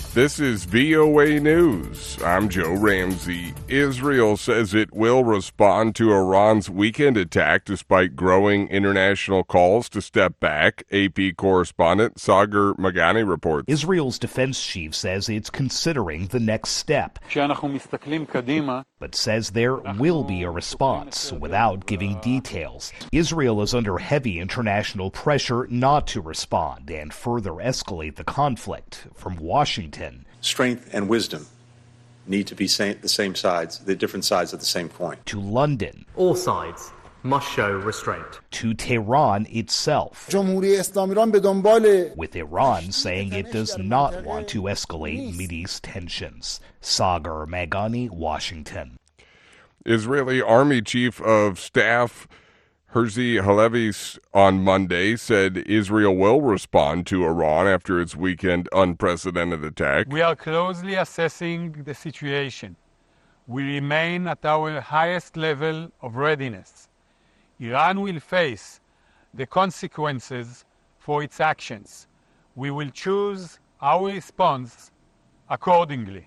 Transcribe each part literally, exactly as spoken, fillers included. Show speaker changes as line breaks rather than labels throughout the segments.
This is V O A News. I'm Joe Ramsey. Israel says it will respond to Iran's weekend attack despite growing international calls to step back. A P correspondent Sagar Magani reports.
Israel's defense chief says it's considering the next step, but says there will be a response without giving details. Israel is under heavy international pressure not to respond and further escalate the conflict. From Washington,
strength and wisdom need to be same, the same sides, the different sides of the same coin.
To London,
all sides must show restraint.
To Tehran itself, with Iran saying it does not want to escalate Mideast tensions. Sagar Magani, Washington.
Israeli Army Chief of Staff Herzi Halevi on Monday said Israel will respond to Iran after its weekend unprecedented attack.
We are closely assessing the situation. We remain at our highest level of readiness. Iran will face the consequences for its actions. We will choose our response accordingly.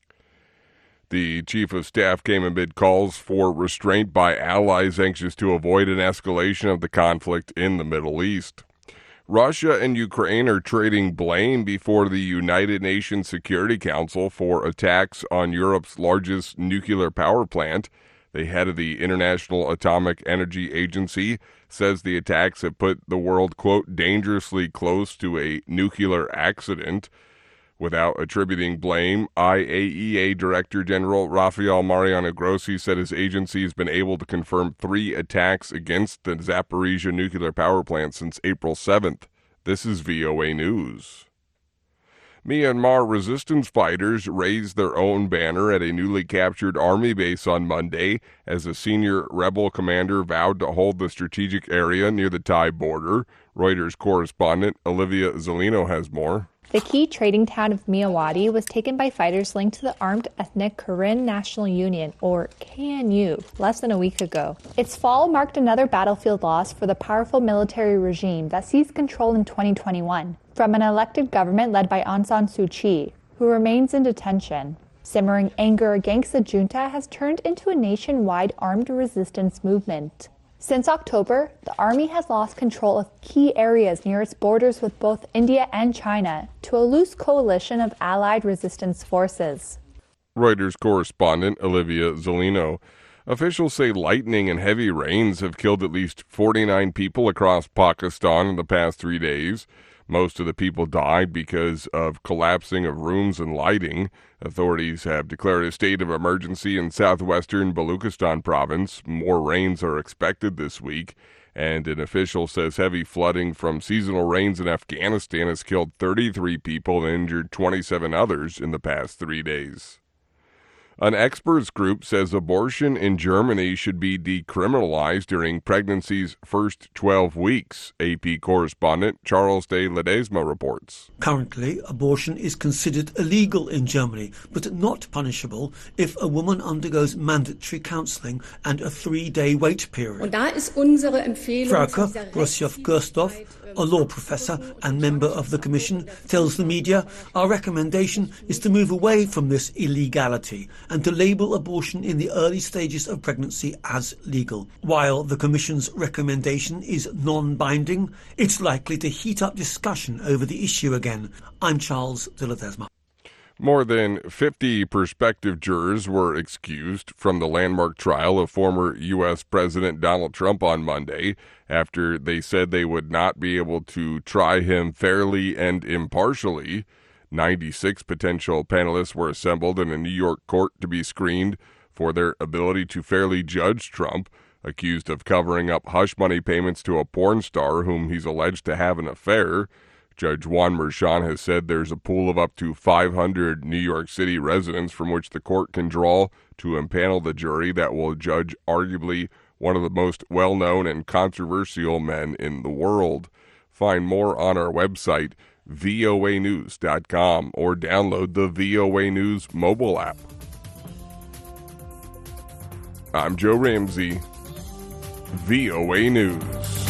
The chief of staff came amid calls for restraint by allies anxious to avoid an escalation of the conflict in the Middle East. Russia and Ukraine are trading blame before the United Nations Security Council for attacks on Europe's largest nuclear power plant. The head of the International Atomic Energy Agency says the attacks have put the world, quote, dangerously close to a nuclear accident. Without attributing blame, I A E A Director General Rafael Mariano Grossi said his agency has been able to confirm three attacks against the Zaporizhia nuclear power plant since April seventh. This is V O A News. Myanmar resistance fighters raised their own banner at a newly captured army base on Monday as a senior rebel commander vowed to hold the strategic area near the Thai border. Reuters correspondent Olivia Zolino has more.
The key trading town of Myawaddy was taken by fighters linked to the armed ethnic Karen National Union, or K N U, less than a week ago. Its fall marked another battlefield loss for the powerful military regime that seized control in twenty twenty-one from an elected government led by Aung San Suu Kyi, who remains in detention. Simmering anger against the junta has turned into a nationwide armed resistance movement. Since October, the army has lost control of key areas near its borders with both India and China to a loose coalition of allied resistance forces.
Reuters correspondent Olivia Zolino. Officials say lightning and heavy rains have killed at least forty-nine people across Pakistan in the past three days. Most of the people died because of collapsing of rooms and lighting. Authorities have declared a state of emergency in southwestern Baluchistan province. More rains are expected this week, and an official says heavy flooding from seasonal rains in Afghanistan has killed thirty-three people and injured twenty-seven others in the past three days. An experts group says abortion in Germany should be decriminalized during pregnancy's first twelve weeks. A P correspondent Charles de Ledesma reports.
Currently, abortion is considered illegal in Germany, but not punishable if a woman undergoes mandatory counseling and a three-day wait period. Frauke Brosjow-Gersdorf, a law professor and member of the Commission, tells the media, our recommendation is to move away from this illegality and to label abortion in the early stages of pregnancy as legal. While the Commission's recommendation is non-binding, it's likely to heat up discussion over the issue again. I'm Charles de Ledesma.
More than fifty prospective jurors were excused from the landmark trial of former U S President Donald Trump on Monday after they said they would not be able to try him fairly and impartially. ninety-six potential panelists were assembled in a New York court to be screened for their ability to fairly judge Trump, accused of covering up hush money payments to a porn star whom he's alleged to have an affair. Judge Juan Merchan has said there's a pool of up to five hundred New York City residents from which the court can draw to impanel the jury that will judge arguably one of the most well-known and controversial men in the world. Find more on our website, V O A news dot com, or download the V O A News mobile app. I'm Joe Ramsey, V O A News.